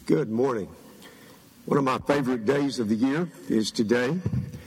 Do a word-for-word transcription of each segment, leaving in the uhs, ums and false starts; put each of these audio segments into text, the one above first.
Good morning. One of my favorite days of the year is today.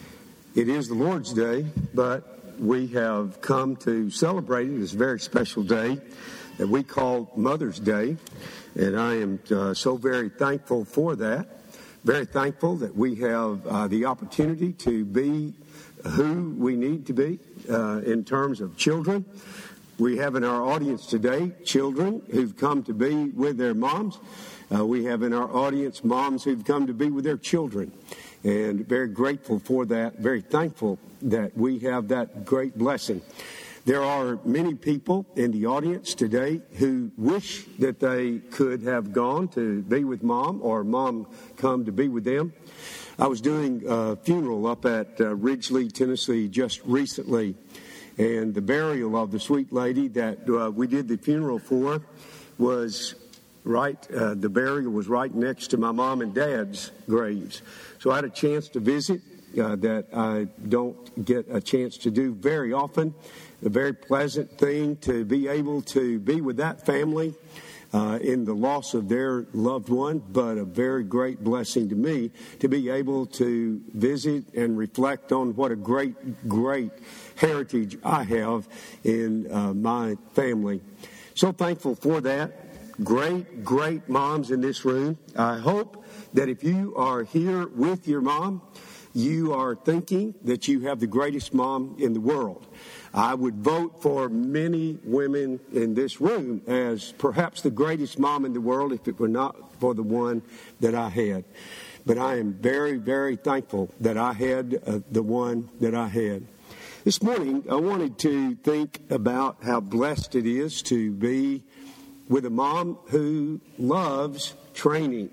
It is the Lord's Day, but we have come to celebrate this very special day that we call Mother's Day, and I am uh, so very thankful for that. Very thankful that we have uh, the opportunity to be who we need to be uh, in terms of children. We have in our audience today children who've come to be with their moms. Uh, we have in our audience moms who've come to be with their children, and very grateful for that, very thankful that we have that great blessing. There are many people in the audience today who wish that they could have gone to be with mom or mom come to be with them. I was doing a funeral up at uh, Ridgely, Tennessee just recently, and the burial of the sweet lady that uh, we did the funeral for was right, uh, the burial was right next to my mom and dad's graves. So I had a chance to visit uh, that I don't get a chance to do very often. A very pleasant thing to be able to be with that family uh, in the loss of their loved one, but a very great blessing to me to be able to visit and reflect on what a great, great heritage I have in uh, my family. So thankful for that. Great, great moms in this room. I hope that if you are here with your mom, you are thinking that you have the greatest mom in the world. I would vote for many women in this room as perhaps the greatest mom in the world if it were not for the one that I had. But I am very, very thankful that I had uh, the one that I had. This morning, I wanted to think about how blessed it is to be with a mom who loves training.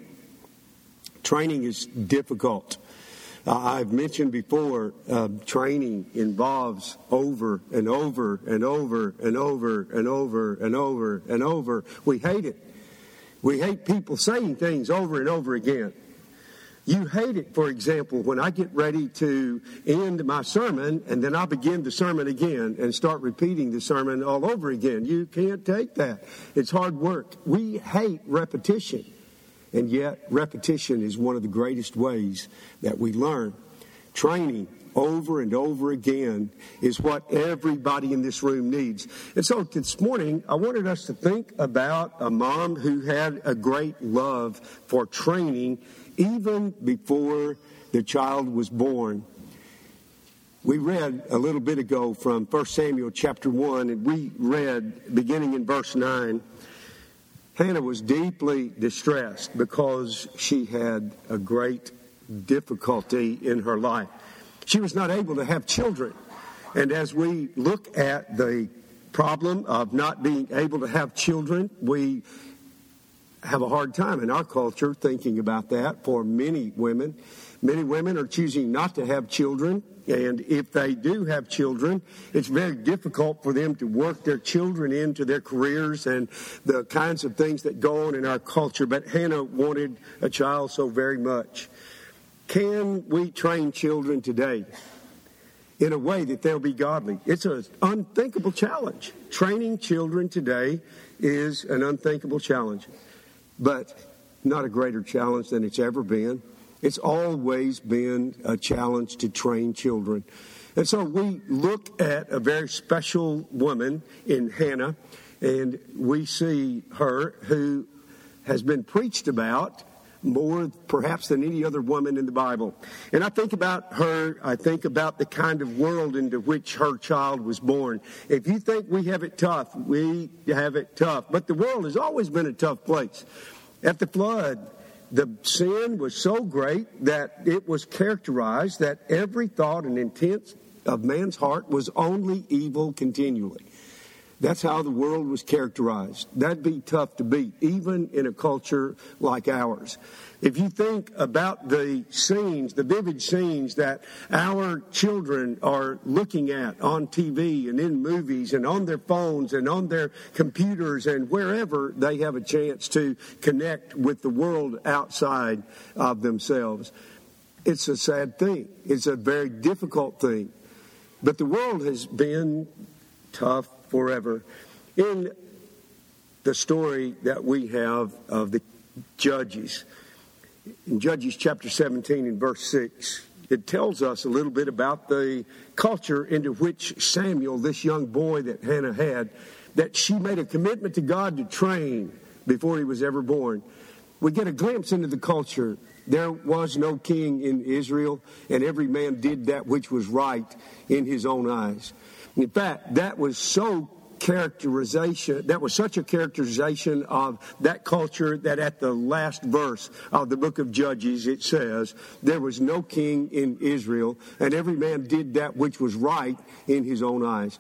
Training is difficult. Uh, I've mentioned before, uh, training involves over and over and over and over and over and over and over. We hate it. We hate people saying things over and over again. You hate it, for example, when I get ready to end my sermon and then I begin the sermon again and start repeating the sermon all over again. You can't take that. It's hard work. We hate repetition. And yet, repetition is one of the greatest ways that we learn. Training over and over again is what everybody in this room needs. And so this morning, I wanted us to think about a mom who had a great love for training even before the child was born. We read a little bit ago from First Samuel chapter one, and we read beginning in verse nine, Hannah was deeply distressed because she had a great difficulty in her life. She was not able to have children. And as we look at the problem of not being able to have children, we have a hard time in our culture thinking about that for many women. Many women are choosing not to have children, and if they do have children, it's very difficult for them to work their children into their careers and the kinds of things that go on in our culture. But Hannah wanted a child so very much. Can we train children today in a way that they'll be godly? It's an unthinkable challenge. Training children today is an unthinkable challenge. But not a greater challenge than it's ever been. It's always been a challenge to train children. And so we look at a very special woman in Hannah, and we see her who has been preached about more perhaps than any other woman in the Bible. And I think about her, I think about the kind of world into which her child was born. If you think we have it tough, we have it tough. But the world has always been a tough place. At the flood, the sin was so great that it was characterized that every thought and intent of man's heart was only evil continually. That's how the world was characterized. That'd be tough to beat, even in a culture like ours. If you think about the scenes, the vivid scenes that our children are looking at on T V and in movies and on their phones and on their computers and wherever they have a chance to connect with the world outside of themselves, it's a sad thing. It's a very difficult thing. But the world has been tough forever. In the story that we have of the Judges. In Judges chapter seventeen and verse six, it tells us a little bit about the culture into which Samuel, this young boy that Hannah had, that she made a commitment to God to train before he was ever born. We get a glimpse into the culture. There was no king in Israel, and every man did that which was right in his own eyes. In fact, that was so characterization, that was such a characterization of that culture that at the last verse of the book of Judges, it says, there was no king in Israel, and every man did that which was right in his own eyes.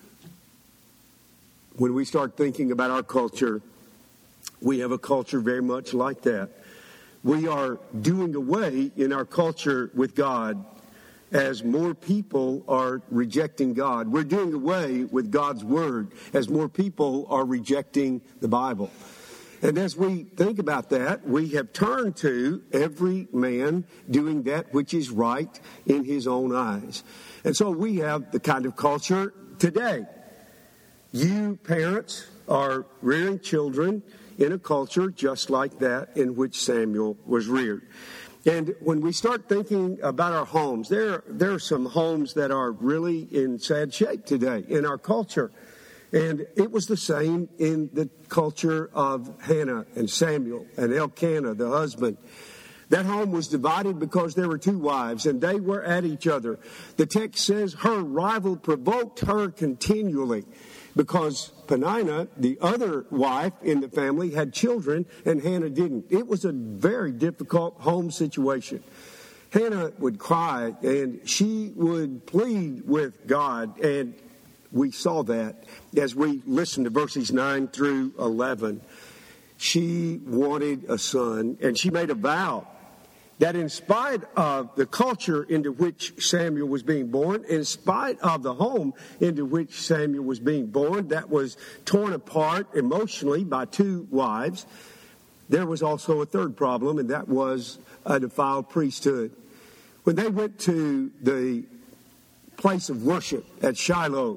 When we start thinking about our culture, we have a culture very much like that. We are doing away in our culture with God as more people are rejecting God. We're doing away with God's Word as more people are rejecting the Bible. And as we think about that, we have turned to every man doing that which is right in his own eyes. And so we have the kind of culture today. You parents are rearing children in a culture just like that in which Samuel was reared. And when we start thinking about our homes, there, there are some homes that are really in sad shape today in our culture. And it was the same in the culture of Hannah and Samuel and Elkanah, the husband. That home was divided because there were two wives, and they were at each other. The text says her rival provoked her continually, because Peninnah, the other wife in the family, had children and Hannah didn't. It was a very difficult home situation. Hannah would cry and she would plead with God, and we saw that as we listened to verses nine through eleven. She wanted a son, and she made a vow that in spite of the culture into which Samuel was being born, in spite of the home into which Samuel was being born, that was torn apart emotionally by two wives, there was also a third problem, and that was a defiled priesthood. When they went to the place of worship at Shiloh,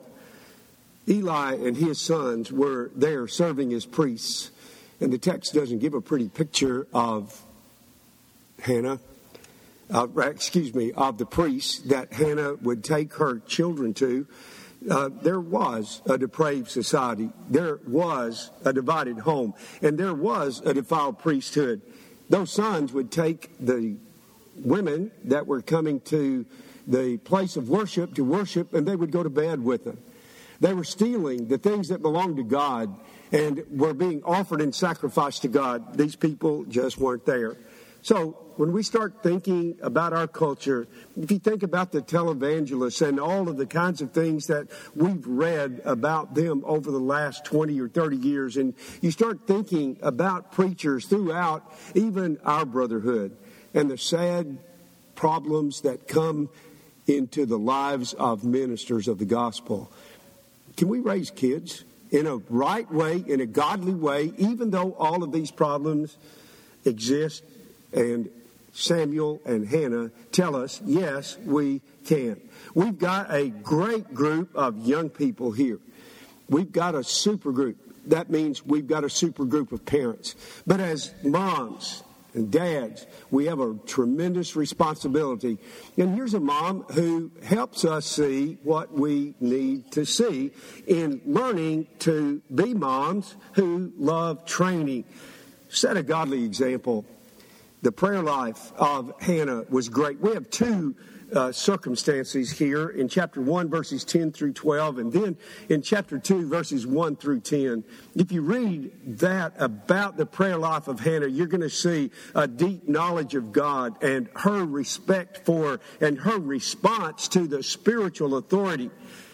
Eli and his sons were there serving as priests. And the text doesn't give a pretty picture of Hannah, uh, excuse me, of the priests that Hannah would take her children to. Uh, there was a depraved society. There was a divided home. And there was a defiled priesthood. Those sons would take the women that were coming to the place of worship to worship, and they would go to bed with them. They were stealing the things that belonged to God and were being offered in sacrifice to God. These people just weren't there. So when we start thinking about our culture, if you think about the televangelists and all of the kinds of things that we've read about them over the last twenty or thirty years, and you start thinking about preachers throughout even our brotherhood and the sad problems that come into the lives of ministers of the gospel, can we raise kids in a right way, in a godly way, even though all of these problems exist? And Samuel and Hannah tell us, yes, we can. We've got a great group of young people here. We've got a super group. That means we've got a super group of parents. But as moms and dads, we have a tremendous responsibility. And here's a mom who helps us see what we need to see in learning to be moms who love training. Set a godly example. The prayer life of Hannah was great. We have two uh, circumstances here in chapter one, verses ten through twelve, and then in chapter two, verses one through ten. If you read that about the prayer life of Hannah, you're going to see a deep knowledge of God and her respect for and her response to the spiritual authority.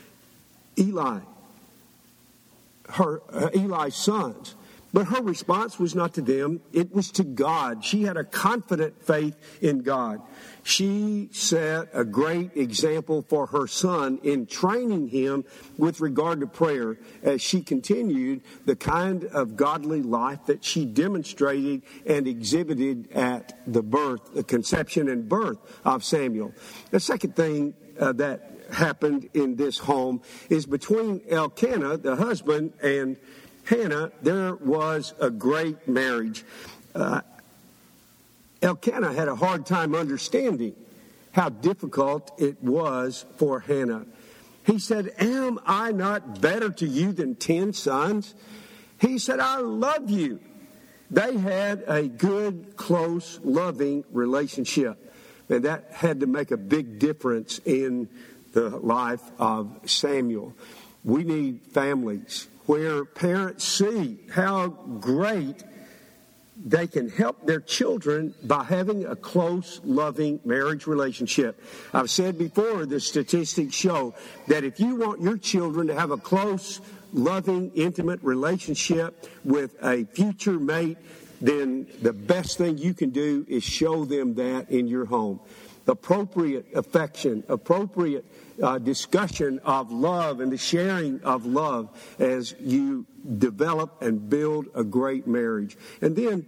Eli, her uh, Eli's sons. But her response was not to them, it was to God. She had a confident faith in God. She set a great example for her son in training him with regard to prayer as she continued the kind of godly life that she demonstrated and exhibited at the birth, the conception and birth of Samuel. The second thing uh, that happened in this home is between Elkanah, the husband, and Hannah, there was a great marriage. uh, Elkanah had a hard time understanding how difficult it was for Hannah. He said, am I not better to you than ten sons? He said, I love you. They had a good, close, loving relationship. And that had to make a big difference in the life of Samuel. We need families where parents see how great they can help their children by having a close, loving marriage relationship. I've said before, the statistics show that if you want your children to have a close, loving, intimate relationship with a future mate, then the best thing you can do is show them that in your home. Appropriate affection, appropriate uh, discussion of love and the sharing of love as you develop and build a great marriage. And then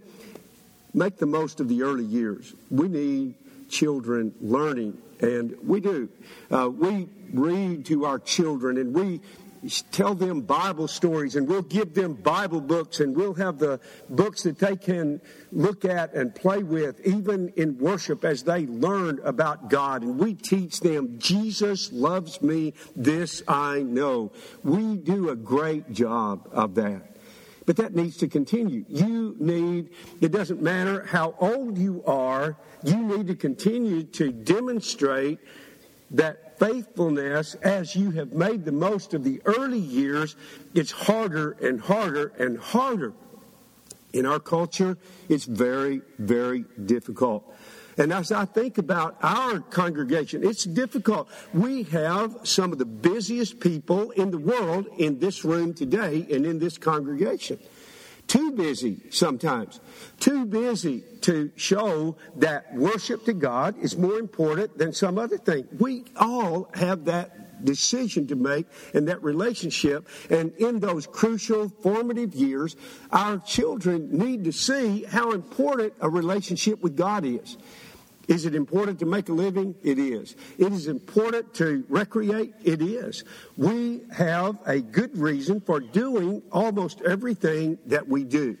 make the most of the early years. We need children learning, and we do. Uh, we read to our children, and we tell them Bible stories, and we'll give them Bible books, and we'll have the books that they can look at and play with, even in worship, as they learn about God. And we teach them, Jesus loves me, this I know. We do a great job of that. But that needs to continue. You need, it doesn't matter how old you are, you need to continue to demonstrate that faithfulness as you have made the most of the early years. It's harder and harder and harder. In our culture, it's very, very difficult. And as I think about our congregation, it's difficult. We have some of the busiest people in the world in this room today and in this congregation. Too busy sometimes. Too busy to show that worship to God is more important than some other thing. We all have that decision to make and that relationship. And in those crucial, formative years, our children need to see how important a relationship with God is. Is it important to make a living? It is. It is important to recreate? It is. We have a good reason for doing almost everything that we do.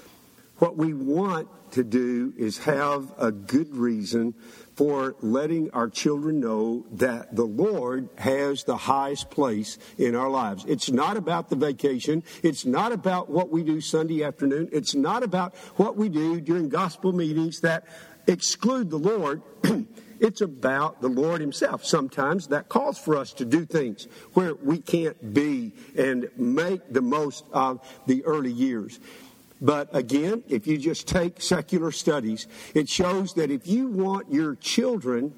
What we want to do is have a good reason for letting our children know that the Lord has the highest place in our lives. It's not about the vacation. It's not about what we do Sunday afternoon. It's not about what we do during gospel meetings that exclude the Lord. It's about the Lord himself. Sometimes that calls for us to do things where we can't be and make the most of the early years. But again, if you just take secular studies, it shows that if you want your children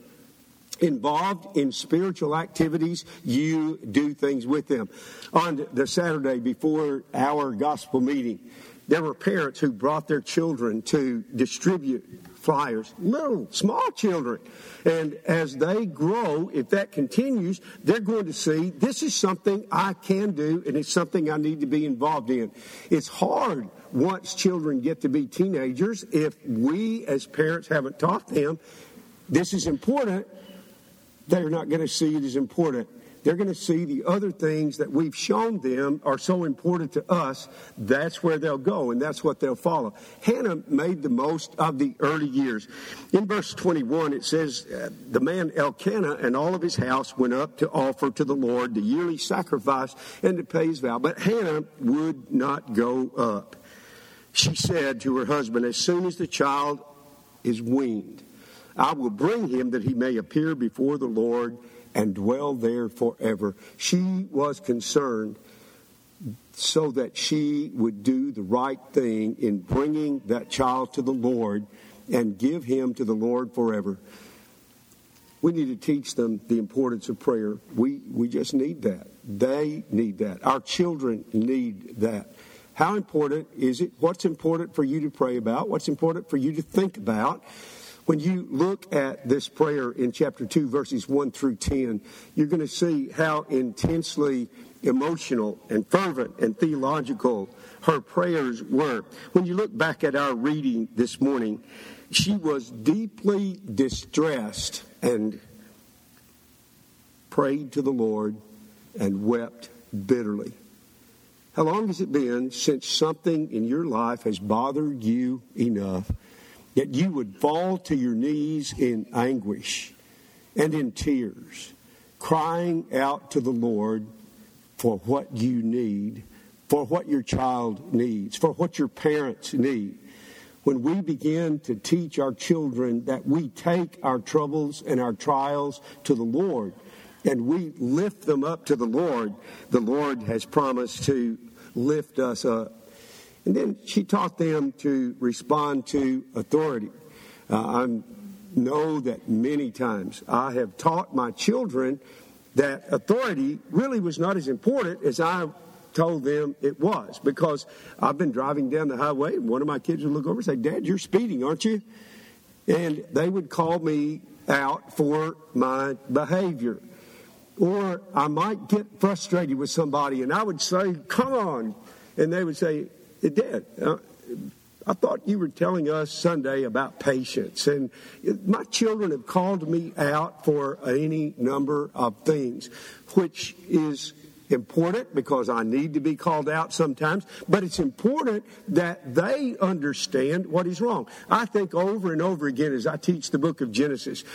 involved in spiritual activities, you do things with them. On the Saturday before our gospel meeting, there were parents who brought their children to distribute flyers, little, small children. And as they grow, if that continues, they're going to see this is something I can do and it's something I need to be involved in. It's hard once children get to be teenagers if we as parents haven't taught them this is important. They're not going to see it as important. They're going to see the other things that we've shown them are so important to us. That's where they'll go, and that's what they'll follow. Hannah made the most of the early years. In verse twenty-one, it says, the man Elkanah and all of his house went up to offer to the Lord the yearly sacrifice and to pay his vow. But Hannah would not go up. She said to her husband, as soon as the child is weaned, I will bring him that he may appear before the Lord and dwell there forever. She was concerned so that she would do the right thing in bringing that child to the Lord and give him to the Lord forever. We need to teach them the importance of prayer. We, we just need that. They need that. Our children need that. How important is it? What's important for you to pray about? What's important for you to think about? When you look at this prayer in chapter two, verses one through ten, you're going to see how intensely emotional and fervent and theological her prayers were. When you look back at our reading this morning, she was deeply distressed and prayed to the Lord and wept bitterly. How long has it been since something in your life has bothered you enough that you would fall to your knees in anguish and in tears, crying out to the Lord for what you need, for what your child needs, for what your parents need? When we begin to teach our children that we take our troubles and our trials to the Lord, and we lift them up to the Lord, the Lord has promised to lift us up. And then she taught them to respond to authority. Uh, I know that many times I have taught my children that authority really was not as important as I told them it was. Because I've been driving down the highway and one of my kids would look over and say, "Dad, you're speeding, aren't you?" And they would call me out for my behavior. Or I might get frustrated with somebody and I would say, "Come on." And they would say, "Dad, uh, I thought you were telling us Sunday about patience." And my children have called me out for any number of things, which is important because I need to be called out sometimes, but it's important that they understand what is wrong. I think over and over again as I teach the book of Genesis,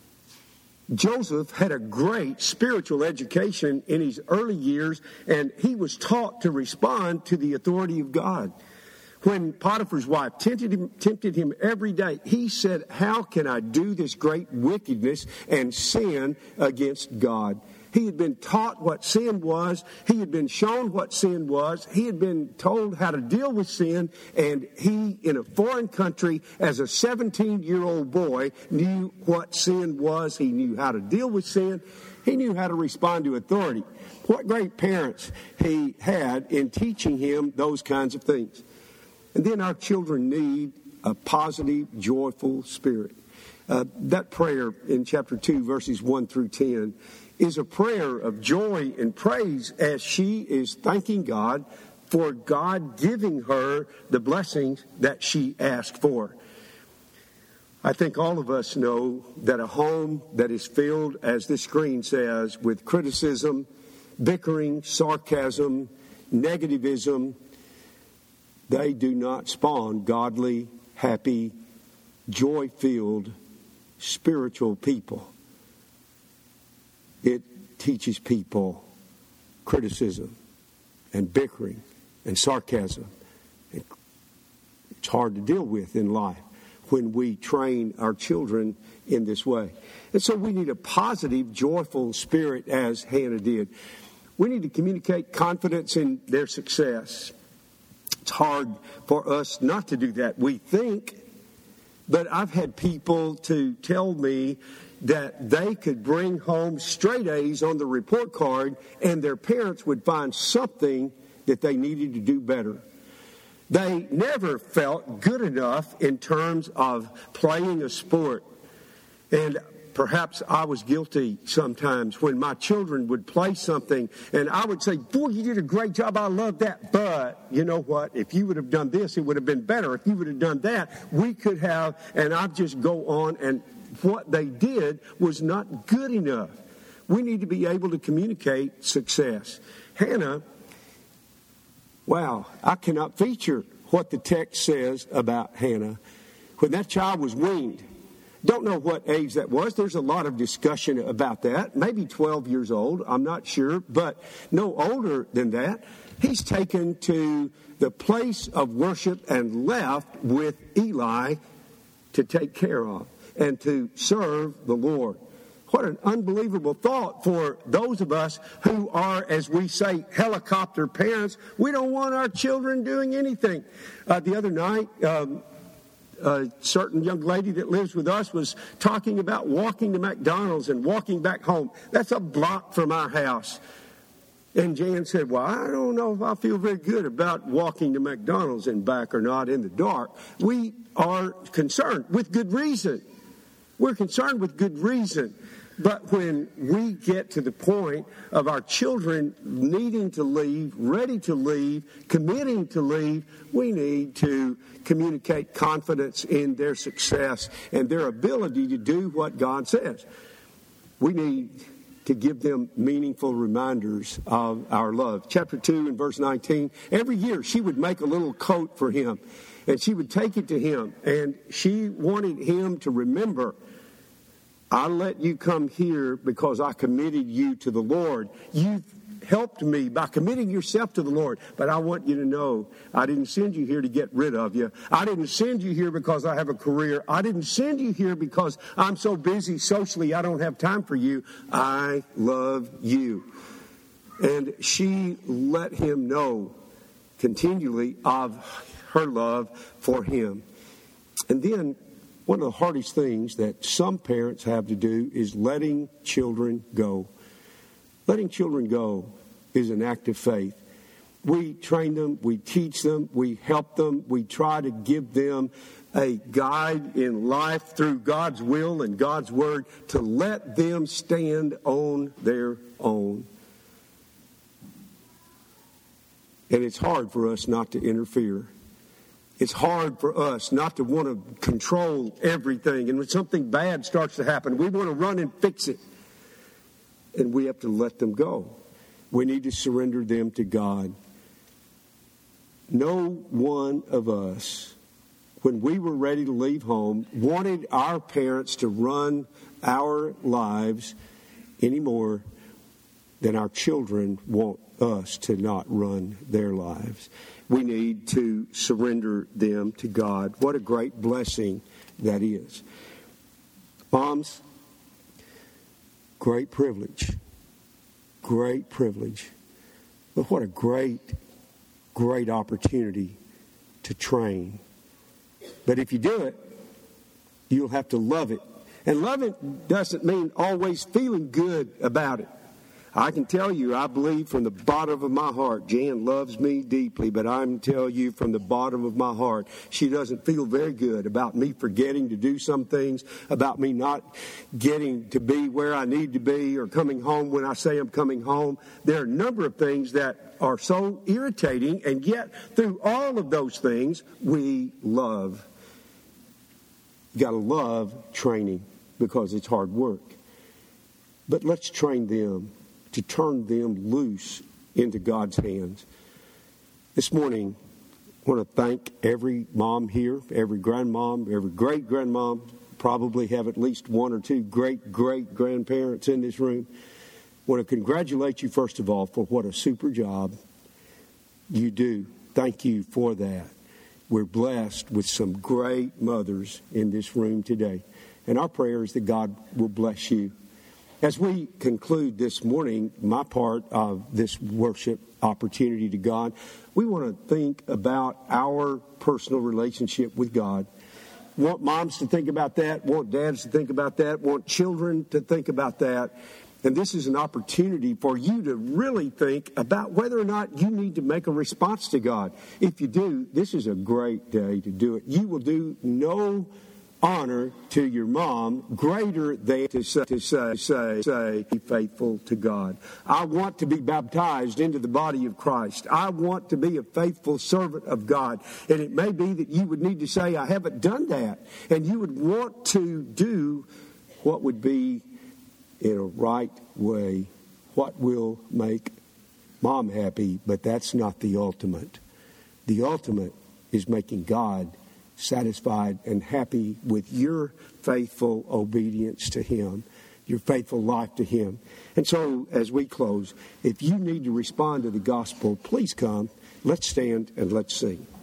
Joseph had a great spiritual education in his early years, and he was taught to respond to the authority of God. When Potiphar's wife tempted him, tempted him every day, he said, "How can I do this great wickedness and sin against God?" He had been taught what sin was. He had been shown what sin was. He had been told how to deal with sin. And he, in a foreign country, as a seventeen-year-old boy, knew what sin was. He knew how to deal with sin. He knew how to respond to authority. What great parents he had in teaching him those kinds of things. And then our children need a positive, joyful spirit. Uh, that prayer in chapter two, verses one through ten, is a prayer of joy and praise as she is thanking God for God giving her the blessings that she asked for. I think all of us know that a home that is filled, as this screen says, with criticism, bickering, sarcasm, negativism, they do not spawn godly, happy, joy-filled, spiritual people. It teaches people criticism and bickering and sarcasm. It's hard to deal with in life when we train our children in this way. And so we need a positive, joyful spirit as Hannah did. We need to communicate confidence in their success. It's hard for us not to do that. We think, but I've had people to tell me that they could bring home straight A's on the report card and their parents would find something that they needed to do better. They never felt good enough in terms of playing a sport. And perhaps I was guilty sometimes when my children would play something and I would say, "Boy, you did a great job. I love that. But you know what? If you would have done this, it would have been better. If you would have done that, we could have," and I'd just go on, and what they did was not good enough. We need to be able to communicate success. Hannah, wow, I cannot feature what the text says about Hannah. When that child was weaned, don't know what age that was. There's a lot of discussion about that. Maybe twelve years old. I'm not sure, but no older than that. He's taken to the place of worship and left with Eli to take care of and to serve the Lord. What an unbelievable thought for those of us who are, as we say, helicopter parents. We don't want our children doing anything. Uh, the other night, um, a certain young lady that lives with us was talking about walking to McDonald's and walking back home. That's a block from our house. And Jan said, "Well, I don't know if I feel very good about walking to McDonald's and back or not in the dark." We are concerned with good reason. We're concerned with good reason. But when we get to the point of our children needing to leave, ready to leave, committing to leave, we need to communicate confidence in their success and their ability to do what God says. We need to give them meaningful reminders of our love. Chapter two and verse nineteen, every year she would make a little coat for him, and she would take it to him, and she wanted him to remember, I let you come here because I committed you to the Lord. You helped me by committing yourself to the Lord. But I want you to know, I didn't send you here to get rid of you. I didn't send you here because I have a career. I didn't send you here because I'm so busy socially I don't have time for you. I love you. And she let him know continually of her love for him. And then one of the hardest things that some parents have to do is letting children go. Letting children go is an act of faith. We train them, we teach them, we help them, we try to give them a guide in life through God's will and God's word to let them stand on their own. And it's hard for us not to interfere. It's hard for us not to want to control everything. And when something bad starts to happen, we want to run and fix it. And we have to let them go. We need to surrender them to God. No one of us, when we were ready to leave home, wanted our parents to run our lives any more than our children want us to not run their lives. We need to surrender them to God. What a great blessing that is. Moms, great privilege. Great privilege. But what a great, great opportunity to train. But if you do it, you'll have to love it. And love it doesn't mean always feeling good about it. I can tell you, I believe from the bottom of my heart, Jan loves me deeply, but I can tell you from the bottom of my heart, she doesn't feel very good about me forgetting to do some things, about me not getting to be where I need to be or coming home when I say I'm coming home. There are a number of things that are so irritating, and yet through all of those things, we love. You got to love training because it's hard work. But let's train them to turn them loose into God's hands. This morning, I want to thank every mom here, every grandmom, every great-grandmom, probably have at least one or two great-great-grandparents in this room. I want to congratulate you, first of all, for what a super job you do. Thank you for that. We're blessed with some great mothers in this room today. And our prayer is that God will bless you. As we conclude this morning, my part of this worship opportunity to God, we want to think about our personal relationship with God. Want moms to think about that, want dads to think about that, want children to think about that. And this is an opportunity for you to really think about whether or not you need to make a response to God. If you do, this is a great day to do it. You will do no honor to your mom greater than to say, to say, say, say, be faithful to God. I want to be baptized into the body of Christ. I want to be a faithful servant of God. And it may be that you would need to say, I haven't done that. And you would want to do what would be in a right way, what will make mom happy, but that's not the ultimate. The ultimate is making God satisfied and happy with your faithful obedience to Him, your faithful life to Him. And so, as we close, if you need to respond to the gospel, please come. Let's stand and let's sing.